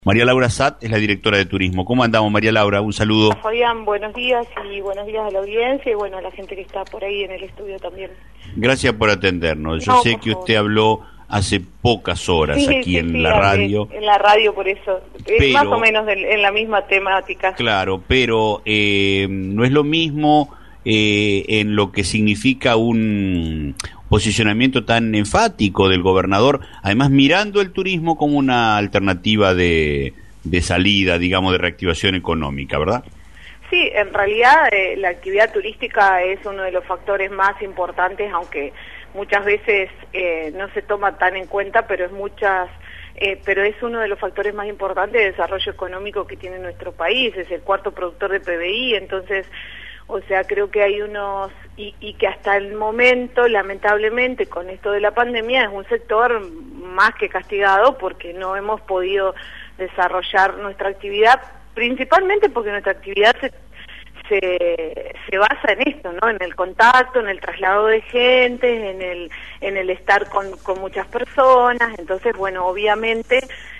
María Laura Satt es la directora de turismo. ¿Cómo andamos, María Laura? Un saludo. Fabián, buenos días y buenos días a la audiencia y bueno, a la gente que está por ahí en el estudio también. Gracias por atendernos. Yo sé que usted habló hace pocas horas aquí en la radio. En la radio, por eso. Pero, más o menos en la misma temática. Claro, pero no es lo mismo en lo que significa un posicionamiento tan enfático del gobernador, además mirando el turismo como una alternativa de salida, digamos, de reactivación económica, ¿verdad? Sí, en realidad la actividad turística es uno de los factores más importantes, aunque muchas veces no se toma tan en cuenta, pero es uno de los factores más importantes de desarrollo económico que tiene nuestro país, es el cuarto productor de PBI, entonces, o sea, creo que hay unos, y que hasta el momento, lamentablemente, con esto de la pandemia, es un sector más que castigado porque no hemos podido desarrollar nuestra actividad, principalmente porque nuestra actividad se basa en esto, ¿no? En el contacto, en el traslado de gente, en el estar con muchas personas. Entonces, bueno, obviamente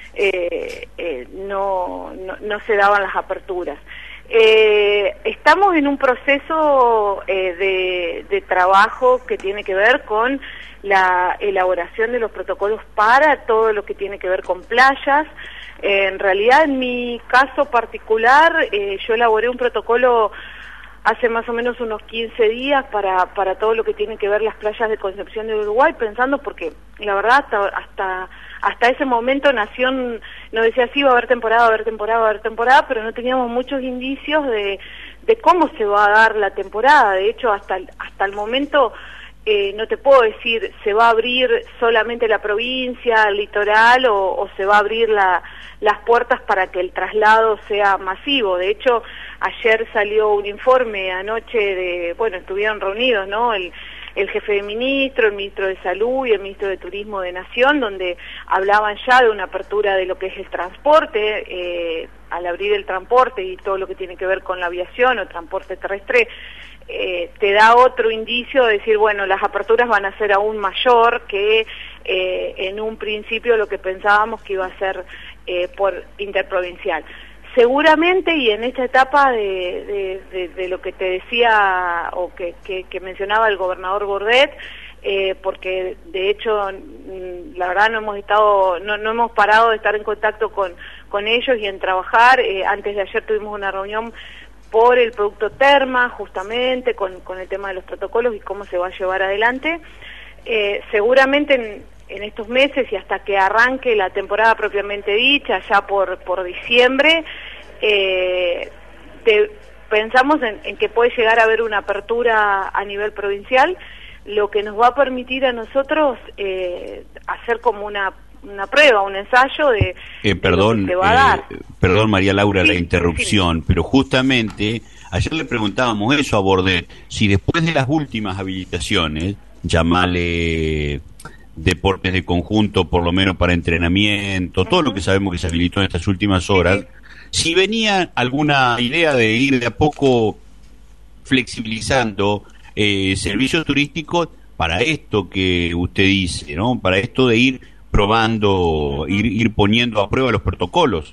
no se daban las aperturas. Estamos en un proceso de trabajo que tiene que ver con la elaboración de los protocolos para todo lo que tiene que ver con playas. En realidad, en mi caso particular, yo elaboré un protocolo hace más o menos unos 15 días para todo lo que tiene que ver las playas de Concepción de Uruguay, pensando porque la verdad hasta ese momento Nación nos decía sí, va a haber temporada, pero no teníamos muchos indicios de cómo se va a dar la temporada. De hecho, hasta el momento no te puedo decir se va a abrir solamente la provincia, el litoral, o se va a abrir las puertas para que el traslado sea masivo. De hecho, ayer salió un informe anoche estuvieron reunidos, ¿no? El jefe de ministro, el ministro de Salud y el ministro de Turismo de Nación, donde hablaban ya de una apertura de lo que es el transporte, al abrir el transporte y todo lo que tiene que ver con la aviación o transporte terrestre, te da otro indicio de decir, bueno, las aperturas van a ser aún mayor que en un principio lo que pensábamos que iba a ser por interprovincial. Seguramente, y en esta etapa de lo que te decía o que mencionaba el gobernador Bordet, porque de hecho la verdad no hemos parado de estar en contacto con ellos y en trabajar. Antes de ayer tuvimos una reunión por el producto Terma, justamente con el tema de los protocolos y cómo se va a llevar adelante. Seguramente en estos meses y hasta que arranque la temporada propiamente dicha, ya por diciembre, pensamos en que puede llegar a haber una apertura a nivel provincial, lo que nos va a permitir a nosotros hacer como una prueba, un ensayo de lo que se va a dar. Perdón, María Laura, sí, la interrupción, sí. Pero justamente ayer le preguntábamos eso a Bordet, si después de las últimas habilitaciones, llamale deportes de conjunto, por lo menos para entrenamiento, todo lo que sabemos que se habilitó en estas últimas horas, si venía alguna idea de ir de a poco flexibilizando servicios turísticos para esto que usted dice, ¿no? Para esto de ir probando, ir poniendo a prueba los protocolos.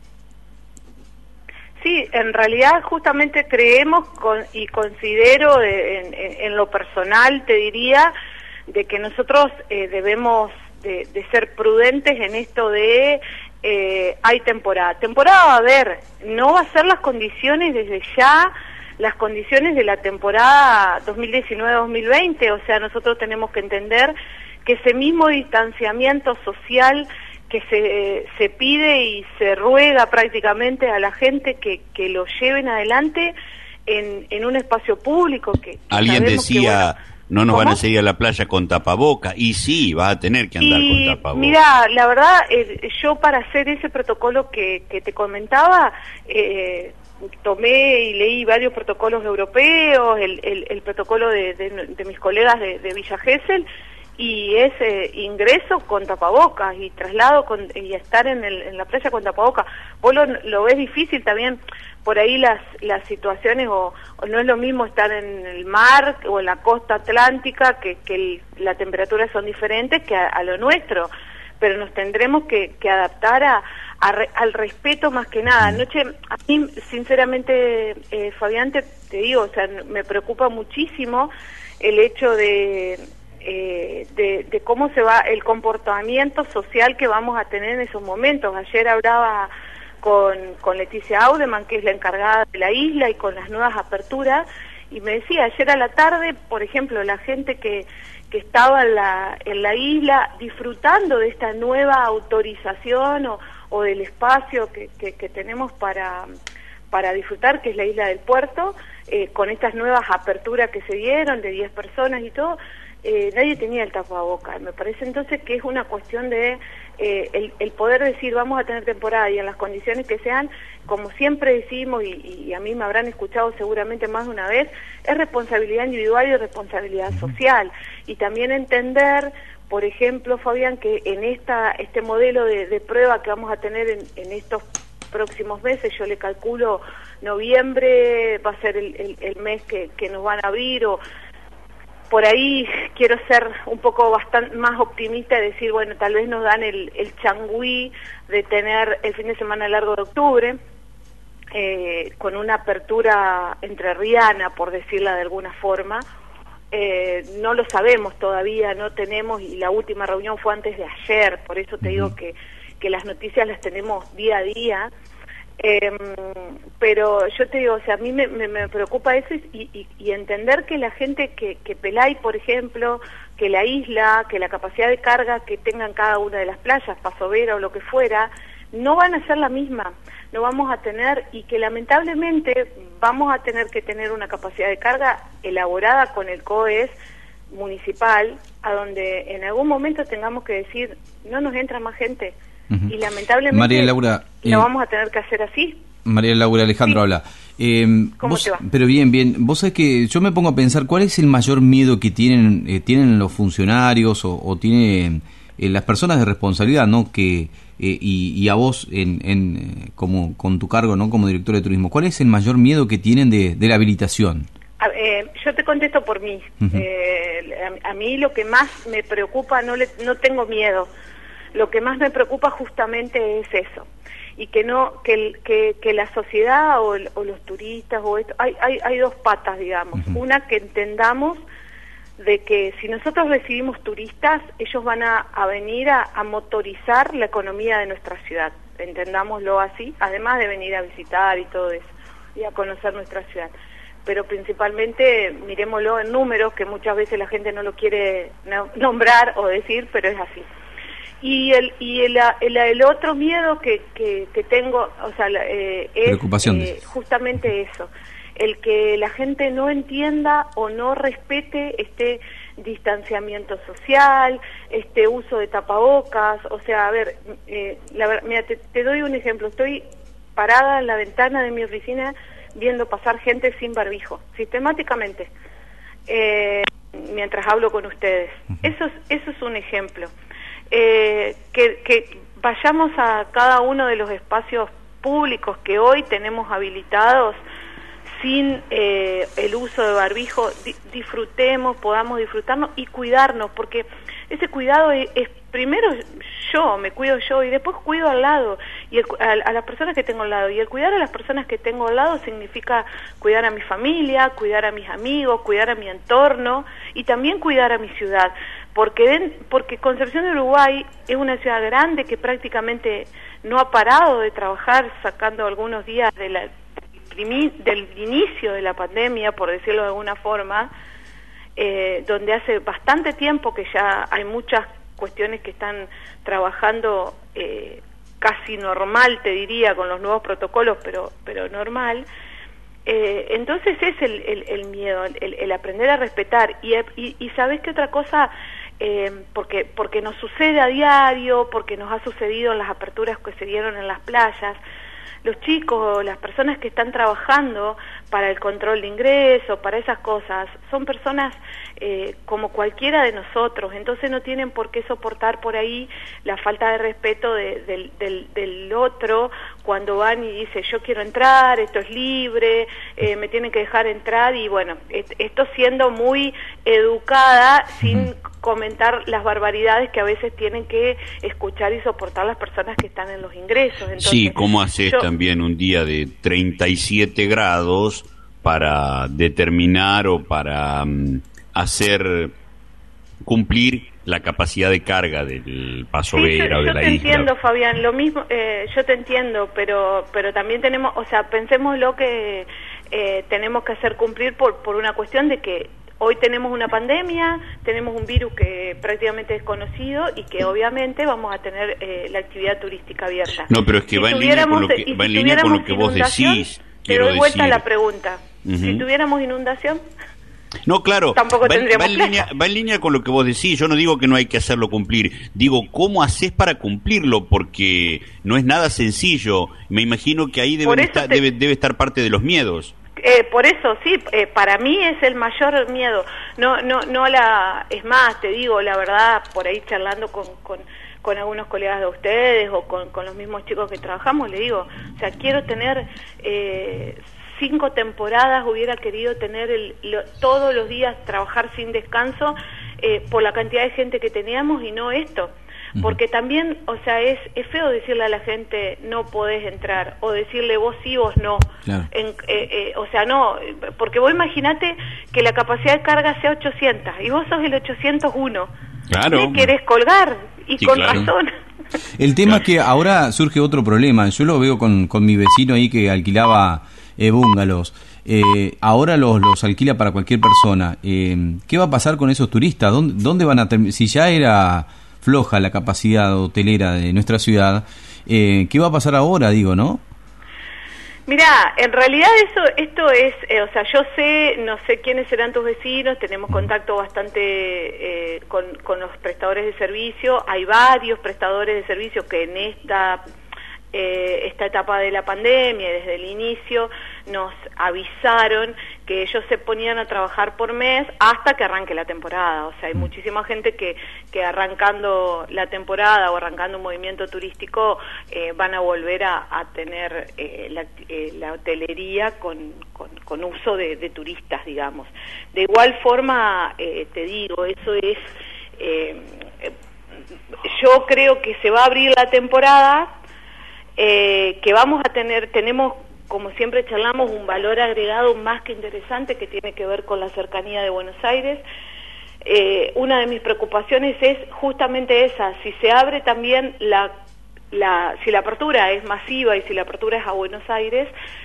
Sí, en realidad justamente creemos y considero en lo personal, te diría, de que nosotros debemos de ser prudentes en esto de hay temporada va a haber, no va a ser las condiciones desde ya, las condiciones de la temporada 2019-2020, o sea, nosotros tenemos que entender que ese mismo distanciamiento social que se pide y se ruega prácticamente a la gente que lo lleven adelante en un espacio público que alguien decía que, no nos van a seguir a la playa con tapaboca, y sí, vas a tener que andar con tapaboca. Mira, la verdad, yo para hacer ese protocolo que te comentaba, tomé y leí varios protocolos europeos, el protocolo de mis colegas de Villa Gesell, y es ingreso con tapabocas y traslado y estar en la playa con tapabocas. Vos lo ves difícil también, por ahí las situaciones, o no es lo mismo estar en el mar o en la costa atlántica, que la temperatura son diferentes que a lo nuestro. pero nos tendremos que adaptar al respeto más que nada. Anoche, a mí, sinceramente, Fabián, te digo, o sea, me preocupa muchísimo el hecho de cómo se va el comportamiento social que vamos a tener en esos momentos. Ayer hablaba con Leticia Audeman, que es la encargada de la isla, y con las nuevas aperturas, y me decía, ayer a la tarde, por ejemplo, la gente que estaba en la isla disfrutando de esta nueva autorización o del espacio que tenemos para disfrutar, que es la isla del Puerto, con estas nuevas aperturas que se dieron de 10 personas y todo, nadie tenía el tapabocas. Me parece entonces que es una cuestión de el poder decir vamos a tener temporada y en las condiciones que sean, como siempre decimos, y a mí me habrán escuchado seguramente más de una vez, es responsabilidad individual y responsabilidad social. Y también entender, por ejemplo, Fabián, que en este modelo de prueba que vamos a tener en estos próximos meses, yo le calculo noviembre va a ser el mes que nos van a abrir, o por ahí quiero ser un poco bastante más optimista y decir, bueno, tal vez nos dan el changüí de tener el fin de semana largo de octubre, con una apertura entrerriana, por decirla de alguna forma. No lo sabemos todavía, no tenemos, y la última reunión fue antes de ayer, por eso te digo que las noticias las tenemos día a día. Pero yo te digo, o sea, a mí me preocupa eso y entender que la gente que Pelay, por ejemplo, que la isla, que la capacidad de carga que tengan cada una de las playas, Paso Vera o lo que fuera, no van a ser la misma, no vamos a tener, y que lamentablemente vamos a tener que tener una capacidad de carga elaborada con el COES municipal, a donde en algún momento tengamos que decir, no nos entra más gente. Y lamentablemente María Laura, lo vamos a tener que hacer así. María Laura, Alejandro habla. ¿Cómo te va? Pero bien. Vos sabés que yo me pongo a pensar cuál es el mayor miedo que tienen los funcionarios o tienen las personas de responsabilidad, ¿no? Que y a vos como con tu cargo, ¿no? Como director de turismo, ¿cuál es el mayor miedo que tienen de la habilitación? Yo te contesto por mí. A mí lo que más me preocupa, no tengo miedo. Lo que más me preocupa justamente es eso, y que la sociedad o los turistas o esto, hay dos patas, digamos. Una, que entendamos de que si nosotros recibimos turistas, ellos van a venir a motorizar la economía de nuestra ciudad, entendámoslo así, además de venir a visitar y todo eso, y a conocer nuestra ciudad. Pero principalmente miremoslo en números, que muchas veces la gente no lo quiere nombrar o decir, pero es así. Y el otro miedo que tengo, o sea, es justamente eso, el que la gente no entienda o no respete este distanciamiento social, este uso de tapabocas. O sea, a ver, mira, te doy un ejemplo. Estoy parada en la ventana de mi oficina viendo pasar gente sin barbijo, sistemáticamente, mientras hablo con ustedes. Eso es un ejemplo. Que vayamos a cada uno de los espacios públicos que hoy tenemos habilitados sin el uso de barbijo, podamos disfrutarnos y cuidarnos, porque ese cuidado es primero me cuido yo y después cuido al lado, y a las personas que tengo al lado, y el cuidar a las personas que tengo al lado significa cuidar a mi familia, cuidar a mis amigos, cuidar a mi entorno y también cuidar a mi ciudad, porque Concepción de Uruguay es una ciudad grande que prácticamente no ha parado de trabajar, sacando algunos días del inicio de la pandemia, por decirlo de alguna forma, donde hace bastante tiempo que ya hay muchas cuestiones que están trabajando casi normal, te diría, con los nuevos protocolos, pero normal. Entonces es el miedo, el aprender a respetar. Y ¿sabés qué otra cosa? Porque nos sucede a diario, porque nos ha sucedido en las aperturas que se dieron en las playas. Los chicos, las personas que están trabajando para el control de ingresos, para esas cosas, son personas como cualquiera de nosotros, entonces no tienen por qué soportar por ahí la falta de respeto del otro cuando van y dicen yo quiero entrar, esto es libre, me tienen que dejar entrar, y bueno, esto siendo muy educada, sin comentar las barbaridades que a veces tienen que escuchar y soportar las personas que están en los ingresos. Entonces, sí, ¿cómo haces también un día de 37 grados para determinar o para hacer cumplir la capacidad de carga del Paso Vera o de la isla? Yo te entiendo, Fabián, lo mismo, yo te entiendo, pero también tenemos, o sea, pensemos lo que tenemos que hacer cumplir por una cuestión de que hoy tenemos una pandemia, tenemos un virus que prácticamente es desconocido y que obviamente vamos a tener la actividad turística abierta. No, pero es que va en línea con lo que vos decís. Te doy vuelta a la pregunta. Si tuviéramos inundación... No, claro, tampoco va en línea con lo que vos decís. Yo no digo que no hay que hacerlo cumplir, digo, ¿cómo haces para cumplirlo? Porque no es nada sencillo. Me imagino que ahí debe estar parte de los miedos. Por eso, sí, para mí es el mayor miedo. Es más, te digo, la verdad, por ahí charlando con algunos colegas de ustedes o con los mismos chicos que trabajamos, le digo, o sea, quiero tener 5 temporadas, hubiera querido tener todos los días trabajar sin descanso por la cantidad de gente que teníamos, y no esto. Porque también, o sea, es feo decirle a la gente no podés entrar, o decirle vos sí, vos no. Claro. O sea, no, porque vos imaginate que la capacidad de carga sea 800 y vos sos el 801. Claro. ¿Te querés colgar? Y sí, con razón. El tema es que ahora surge otro problema. Yo lo veo con mi vecino ahí que alquilaba bungalows. Ahora los alquila para cualquier persona. ¿Qué va a pasar con esos turistas? ¿Dónde van a terminar? Si ya era floja la capacidad hotelera de nuestra ciudad, ¿qué va a pasar ahora, digo, no? Mirá, en realidad esto es, o sea, yo no sé quiénes serán tus vecinos, tenemos contacto bastante con los prestadores de servicio. Hay varios prestadores de servicio que en esta etapa de la pandemia, desde el inicio, nos avisaron que ellos se ponían a trabajar por mes hasta que arranque la temporada. O sea, hay muchísima gente que arrancando la temporada o arrancando un movimiento turístico van a volver a tener la hotelería con uso de turistas, digamos. De igual forma, te digo, eso es... yo creo que se va a abrir la temporada, que vamos a tenemos, como siempre charlamos, un valor agregado más que interesante que tiene que ver con la cercanía de Buenos Aires. Una de mis preocupaciones es justamente esa, si se abre también si la apertura es masiva y si la apertura es a Buenos Aires,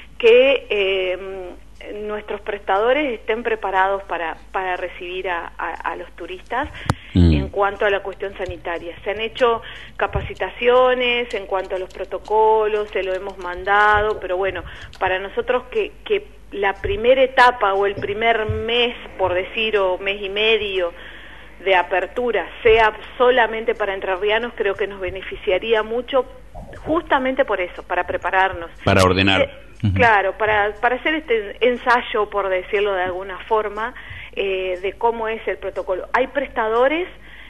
que nuestros prestadores estén preparados para recibir a los turistas en cuanto a la cuestión sanitaria. Se han hecho capacitaciones en cuanto a los protocolos, se lo hemos mandado, pero bueno, para nosotros que la primera etapa o el primer mes, por decir, o mes y medio de apertura sea solamente para entrerrianos, creo que nos beneficiaría mucho, justamente por eso, para prepararnos. Para ordenar. Claro, para hacer este ensayo, por decirlo de alguna forma, de cómo es el protocolo. Hay prestadores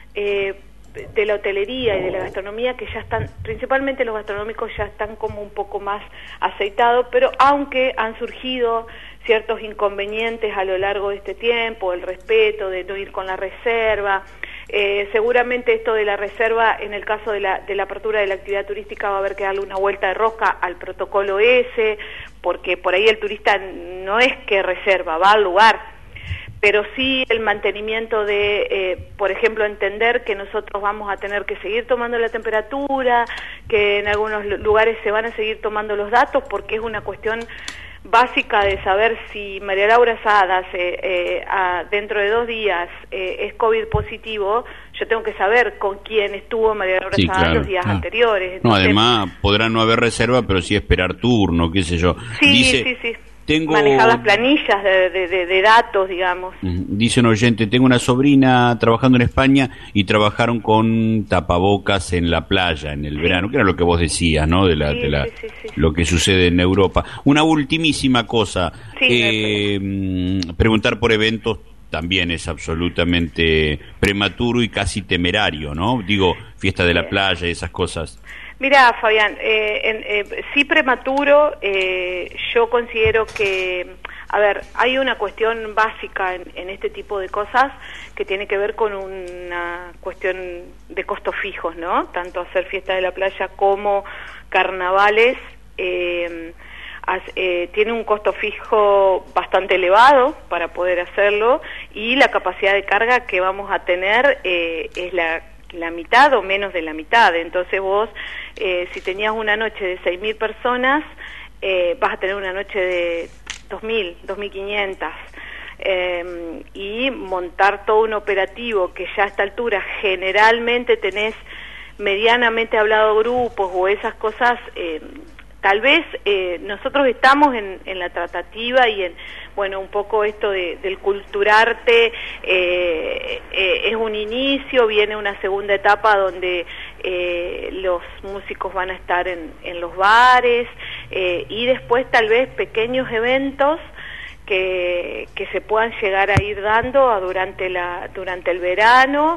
de la hotelería y de la gastronomía que ya están, principalmente los gastronómicos, ya están como un poco más aceitados, pero aunque han surgido ciertos inconvenientes a lo largo de este tiempo, el respeto de no ir con la reserva, seguramente esto de la reserva, en el caso de la apertura de la actividad turística, va a haber que darle una vuelta de rosca al protocolo ese, porque por ahí el turista no es que reserva, va al lugar, pero sí el mantenimiento de, por ejemplo, entender que nosotros vamos a tener que seguir tomando la temperatura, que en algunos lugares se van a seguir tomando los datos, porque es una cuestión básica de saber si María Laura Sadas dentro de 2 días es COVID positivo. Yo tengo que saber con quién estuvo María Laura Sadas los días anteriores. Entonces, no, además podrá no haber reserva, pero sí esperar turno, qué sé yo. Sí. Manejar las planillas de datos, digamos. Dice un oyente, tengo una sobrina trabajando en España y trabajaron con tapabocas en la playa en el verano, que era lo que vos decías, ¿no? Lo que sucede en Europa. Una ultimísima cosa, preguntar por eventos también es absolutamente prematuro y casi temerario, ¿no? Digo, fiesta de la playa y esas cosas. Mira, Fabián, sí prematuro, yo considero que, a ver, hay una cuestión básica en este tipo de cosas que tiene que ver con una cuestión de costos fijos, ¿no? Tanto hacer fiesta de la playa como carnavales, tiene un costo fijo bastante elevado para poder hacerlo, y la capacidad de carga que vamos a tener es la mitad o menos de la mitad. Entonces vos, si tenías una noche de 6.000 personas, vas a tener una noche de 2.000, 2.500. Y montar todo un operativo que ya a esta altura generalmente tenés medianamente hablado grupos o esas cosas, tal vez nosotros estamos en la tratativa y en, bueno, un poco esto del culturarte es un inicio, viene una segunda etapa donde los músicos van a estar en los bares, y después tal vez pequeños eventos que se puedan llegar a ir dando durante el verano,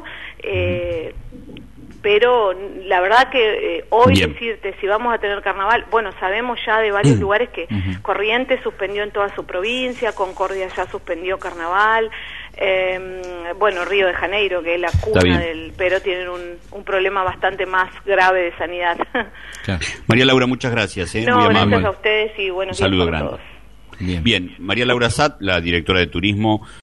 pero la verdad que hoy Bien. decirte si vamos a tener carnaval, bueno, sabemos ya de varios lugares que Corrientes suspendió en toda su provincia, Concordia ya suspendió carnaval, bueno, Río de Janeiro, que es la cuna pero tienen un problema bastante más grave de sanidad. Claro. María Laura, muchas gracias. No, Muy gracias amable. a ustedes y buenos Un días saludo para grande. todos. Bien. Bien, María Laura Satt, la directora de turismo